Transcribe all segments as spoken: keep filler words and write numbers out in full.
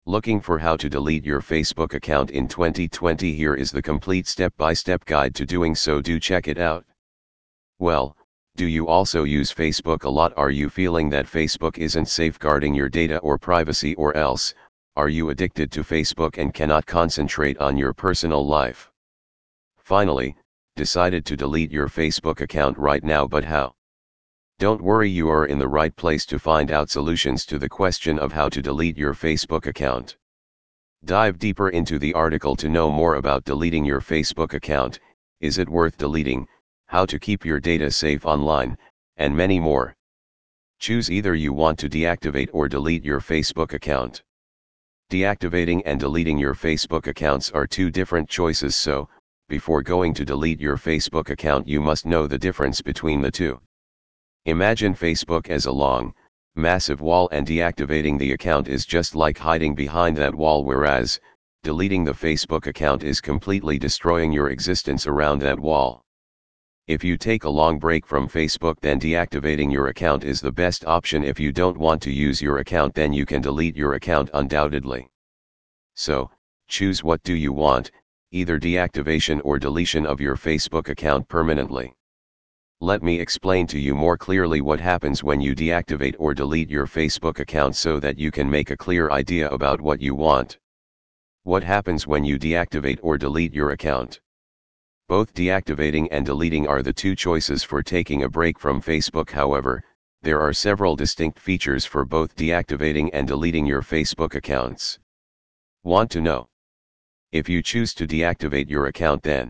Looking for how to delete your Facebook account in twenty twenty? Here is the complete step-by-step guide to doing so. Do check it out. Well, do you also use Facebook a lot? Are you feeling that Facebook isn't safeguarding your data or privacy, or else, are you addicted to Facebook and cannot concentrate on your personal life? Finally, decided to delete your Facebook account right now, but how? Don't worry, you are in the right place to find out solutions to the question of how to delete your Facebook account. Dive deeper into the article to know more about deleting your Facebook account, is it worth deleting, how to keep your data safe online, and many more. Choose either you want to deactivate or delete your Facebook account. Deactivating and deleting your Facebook accounts are two different choices, so, before going to delete your Facebook account, you must know the difference between the two. Imagine Facebook as a long, massive wall, and deactivating the account is just like hiding behind that wall, whereas, deleting the Facebook account is completely destroying your existence around that wall. If you take a long break from Facebook, then deactivating your account is the best option. If you don't want to use your account, then you can delete your account undoubtedly. So, choose what do you want, either deactivation or deletion of your Facebook account permanently. Let me explain to you more clearly what happens when you deactivate or delete your Facebook account so that you can make a clear idea about what you want. What happens when you deactivate or delete your account? Both deactivating and deleting are the two choices for taking a break from Facebook. However, there are several distinct features for both deactivating and deleting your Facebook accounts. Want to know? If you choose to deactivate your account, then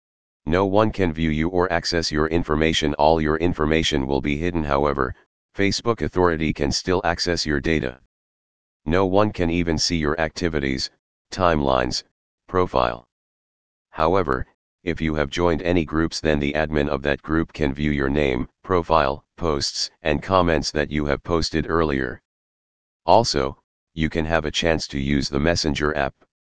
no one can view you or access your information. All your information will be hidden. However, Facebook Authority can still access your data. No one can even see your activities, timelines, profile. However, if you have joined any groups, then the admin of that group can view your name, profile, posts, and comments that you have posted earlier. Also, you can have a chance to use the Messenger app.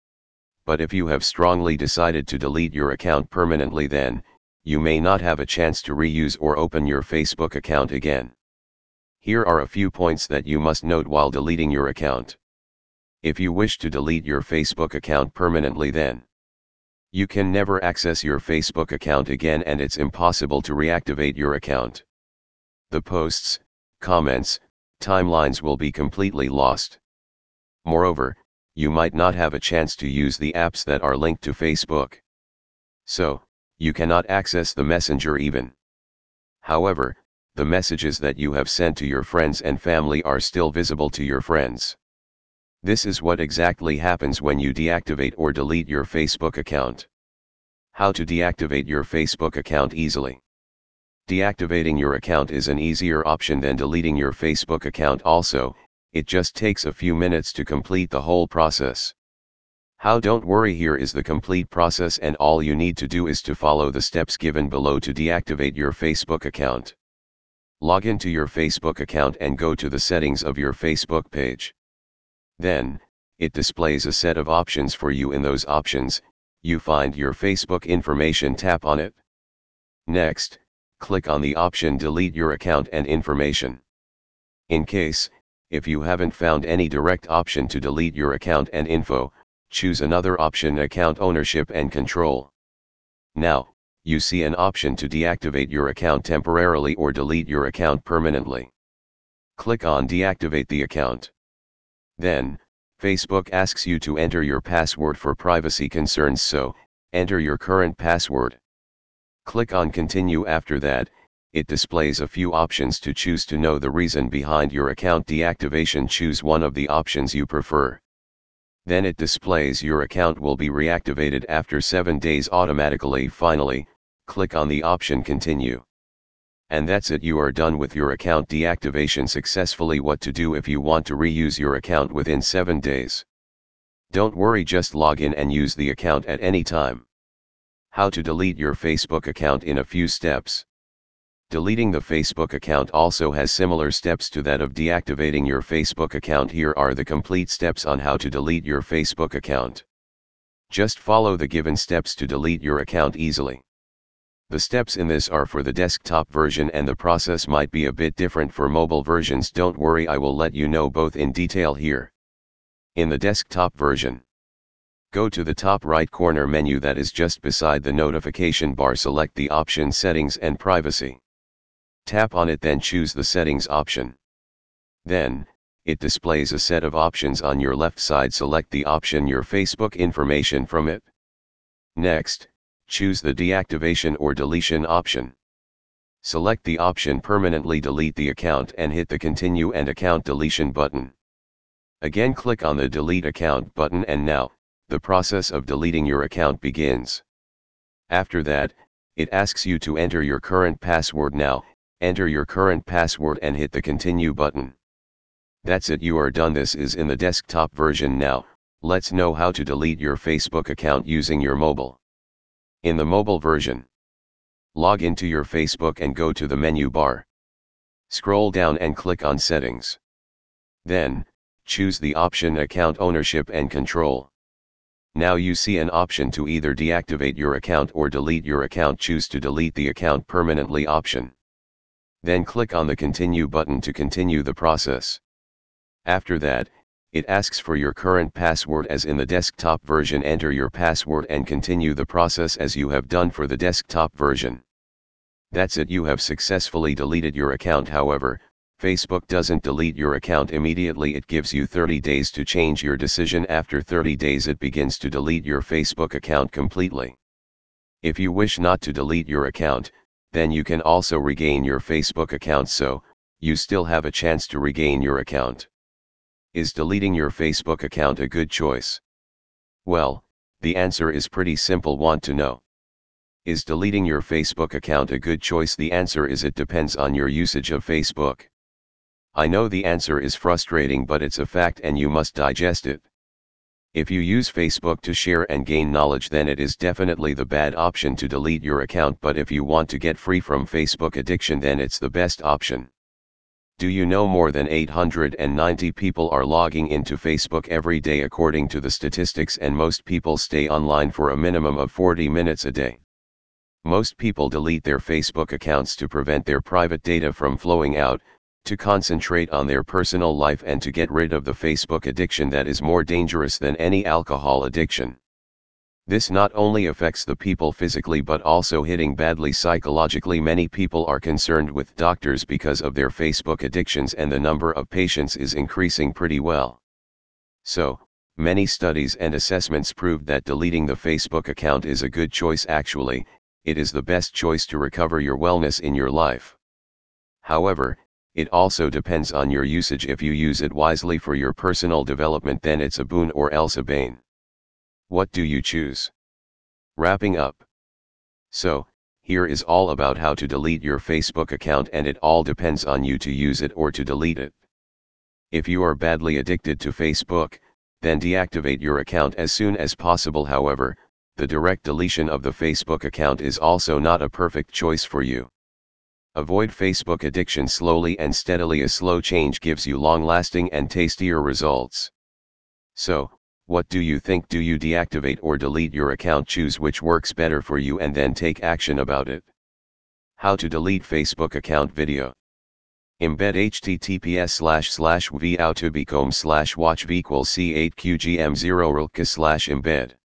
But if you have strongly decided to delete your account permanently, then you may not have a chance to reuse or open your Facebook account again. Here are a few points that you must note while deleting your account. If you wish to delete your Facebook account permanently, then you can never access your Facebook account again, and it's impossible to reactivate your account. The posts, comments, timelines will be completely lost. Moreover, you might not have a chance to use the apps that are linked to Facebook. So, you cannot access the Messenger even. However, the messages that you have sent to your friends and family are still visible to your friends. This is what exactly happens when you deactivate or delete your Facebook account. How to deactivate your Facebook account easily? Deactivating your account is an easier option than deleting your Facebook account. Also, it just takes a few minutes to complete the whole process. How? Don't worry, here is the complete process, and all you need to do is to follow the steps given below to deactivate your Facebook account. Log into your Facebook account and go to the settings of your Facebook page. Then, it displays a set of options for you. In those options, you find your Facebook information. Tap on it. Next, click on the option Delete Your Account and Information. In case, if you haven't found any direct option to delete your account and info, choose another option, Account Ownership and Control. Now, you see an option to deactivate your account temporarily or delete your account permanently. Click on Deactivate the account. Then, Facebook asks you to enter your password for privacy concerns, so, enter your current password. Click on Continue. After that, it displays a few options to choose. To know the reason behind your account deactivation, choose one of the options you prefer. Then it displays your account will be reactivated after seven days automatically. Finally, click on the option Continue. And that's it, you are done with your account deactivation successfully. What to do if you want to reuse your account within seven days? Don't worry, just log in and use the account at any time. How to delete your Facebook account in a few steps. Deleting the Facebook account also has similar steps to that of deactivating your Facebook account. Here are the complete steps on how to delete your Facebook account. Just follow the given steps to delete your account easily. The steps in this are for the desktop version, and the process might be a bit different for mobile versions. Don't worry, I will let you know both in detail here. In the desktop version, go to the top right corner menu that is just beside the notification bar. Select the option Settings and Privacy. Tap on it, then choose the Settings option. Then, it displays a set of options on your left side. Select the option Your Facebook Information from it. Next, choose the Deactivation or Deletion option. Select the option Permanently Delete the account and hit the Continue and Account Deletion button. Again, click on the Delete Account button, and now, the process of deleting your account begins. After that, it asks you to enter your current password. Now, enter your current password and hit the Continue button. That's it, you are done. This is in the desktop version. Now, let's know how to delete your Facebook account using your mobile. In the mobile version, log into your Facebook and go to the menu bar. Scroll down and click on Settings. Then, choose the option Account Ownership and Control. Now you see an option to either deactivate your account or delete your account. Choose to delete the account permanently option. Then click on the Continue button to continue the process. After that, it asks for your current password as in the desktop version. Enter your password and continue the process as you have done for the desktop version. That's it, you have successfully deleted your account. However, Facebook doesn't delete your account immediately. It gives you thirty days to change your decision. After thirty days, it begins to delete your Facebook account completely. If you wish not to delete your account, then you can also regain your Facebook account, so you still have a chance to regain your account. Is deleting your Facebook account a good choice? Well, the answer is pretty simple. Want to know? Is deleting your Facebook account a good choice? The answer is it depends on your usage of Facebook. I know the answer is frustrating, but it's a fact and you must digest it. If you use Facebook to share and gain knowledge, then it is definitely the bad option to delete your account. But if you want to get free from Facebook addiction, then it's the best option. Do you know more than eight hundred ninety people are logging into Facebook every day according to the statistics, and most people stay online for a minimum of forty minutes a day. Most people delete their Facebook accounts to prevent their private data from flowing out, to concentrate on their personal life, and to get rid of the Facebook addiction that is more dangerous than any alcohol addiction. This not only affects the people physically but also hitting badly psychologically. Many people are concerned with doctors because of their Facebook addictions, and the number of patients is increasing pretty well. So, many studies and assessments prove that deleting the Facebook account is a good choice. Actually, it is the best choice to recover your wellness in your life. However, it also depends on your usage. If you use it wisely for your personal development, then it's a boon, or else a bane. What do you choose? Wrapping up. So, here is all about how to delete your Facebook account, and it all depends on you to use it or to delete it. If you are badly addicted to Facebook, then deactivate your account as soon as possible. However, the direct deletion of the Facebook account is also not a perfect choice for you. Avoid Facebook addiction slowly and steadily. A slow change gives you long-lasting and tastier results. So, what do you think? Do you deactivate or delete your account? Choose which works better for you and then take action about it. How to delete Facebook account video. Embed https slash slash v how to become slash watch equals c eight q g m zero rilka slash embed.